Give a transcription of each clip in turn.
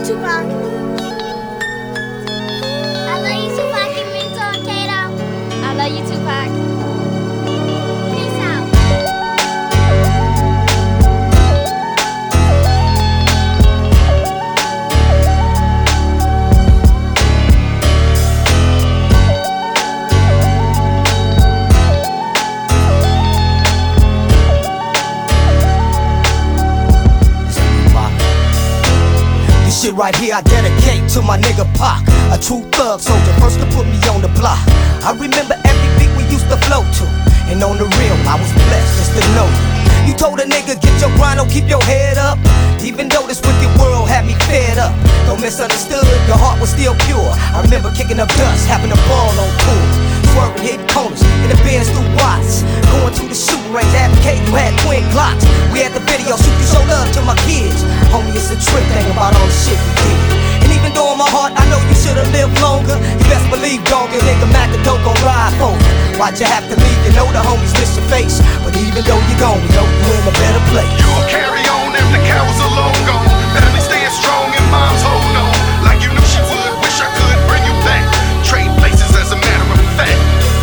you, Tupac. I love you, Tupac. It means to Kato. I love you, Tupac. Peace out. Shit right here I dedicate to my nigga Pac, a true thug soldier, first to put me on the block. I remember every beat we used to flow to, and on the real I was blessed just to know you. You told a nigga get your grind on, keep your head up, even though this wicked world had me fed up. Don't misunderstood, your heart was still pure. I remember kicking up dust, having a ball on tour, swerving, hitting corners, in the Benz through Watts, going to the shooting range, advocating you had twin Glocks. We had the video shoot, you show love to my kids. Homie, it's a trip, think about all the shit we did. And even though in my heart I know you should've lived longer, you best believe, dog, your nigga Mac the dope gon' ride for you. Why'd you have to leave? You know the homies miss your face, but even though you're gone, we know you in a better place. You'll carry on if the cows are long gone. Family staying strong and mom's holding on like you knew she would. Wish I could bring you back. Trade places as a matter of fact.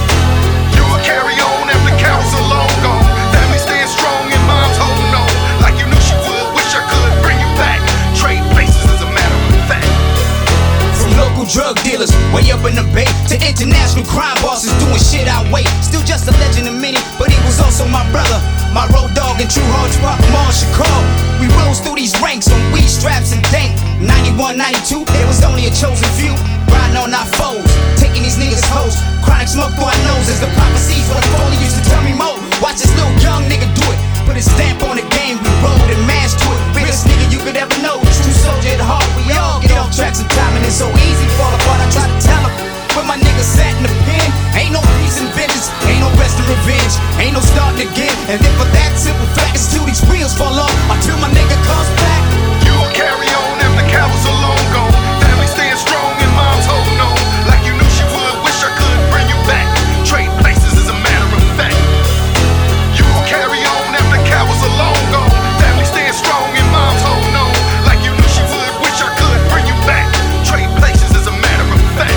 You'll carry on if the cows are long gone. Family staying strong and mom's holding on like you knew she would. Wish I could bring you back. Trade places as a matter of fact. From local drug dealers way up in the Bay to international crime bosses doing shit out way. Still just a legend to many, but he was also my brother, my road dog and true hard rock from all Chicago. We rose through these ranks on weed straps and dank. 91, 92, there was only a chosen few. Riding on our foes, taking these niggas hoes. Chronic smoke through our noses, the prophecies what the phone used to tell me more. Watch this little young nigga do it, put his stamp on the game. We rolled and mashed to it. Realest nigga you could ever know. True soldier at heart, we all get off track sometime, and it's so easy to fall apart. I try to tell him, but my nigga sat in the pen. Ain't no peace and vengeance, ain't no rest and revenge, ain't no starting again. And then for that simple fact, it's till these wheels fall off until my nigga comes back. You'll carry on if the cows are long gone. Family staying strong and mom's holding on like you knew she would. Wish I could bring you back. Trade places as a matter of fact. You'll carry on if the cows are long gone. Family staying strong and mom's holding on like you knew she would. Wish I could bring you back. Trade places as a matter of fact.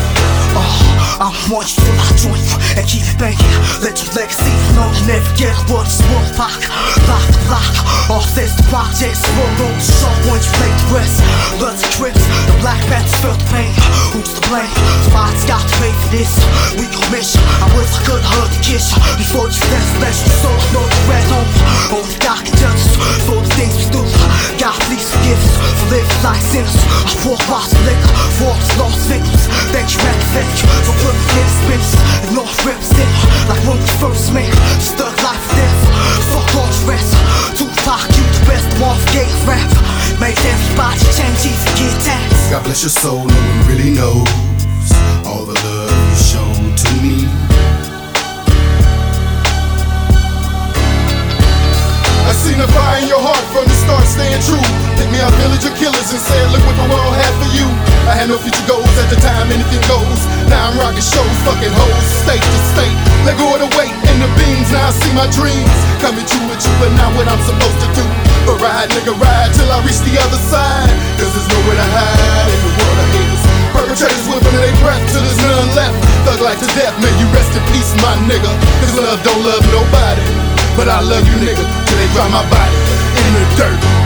I want you till I join you and keep it banging. Let your legacy know you never get what it's worth. Block to block, all this the projects. Roll on the show when you lay to rest. Bloods and crips, the Black Panthers felt the pain. Who's to blame? Somebody's got to pay for this. We gon' miss you. I wish I could hug the kiss you before you stand special. So I know you ran home. Only God can judge us for the things we do. God please forgive us for living like sinners. I pour bottles of liquor for all the lost victims. Thank you, thank you for putting me in this business. And North represent like when we first met. Stuck life and death. Fuck all the rest. Tupac, you the best one for gay rap. Made everybody change, even get taxed. God bless your soul, no one really knows all the love you showed to me. I seen the fire in your heart from the start, staying true. Pick me out village of killers and said, look what the world had for you. I had no future goals at the time, anything goes. Now I'm rocking shows, fucking hoes, state to state. Let go of the weight and the beams, now I see my dreams coming true with you, but not what I'm supposed to do. But ride, nigga, ride till I reach the other side. Cause there's nowhere to hide in the world of haters. Perpetrators whipping their breath till there's none left. Thug life to death, may you rest in peace, my nigga. Cause love don't love nobody, but I love you, nigga, till they drop my body in the dirt.